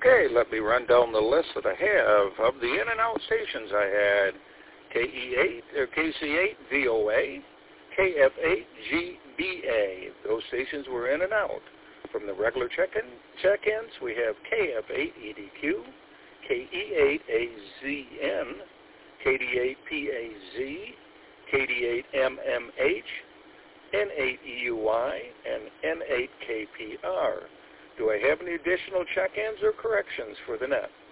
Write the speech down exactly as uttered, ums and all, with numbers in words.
Okay, let me run down the list that I have of the in and out stations I had. K E eight, or K C eight V O A, K F eight G B A. Those stations were in and out. From the regular check-in, check-ins, we have K F eight E D Q, K E eight A Z N, K D eight P A Z, K D eight M M H, N eight E U I, and N eight K P R. Do I have any additional check-ins or corrections for the net?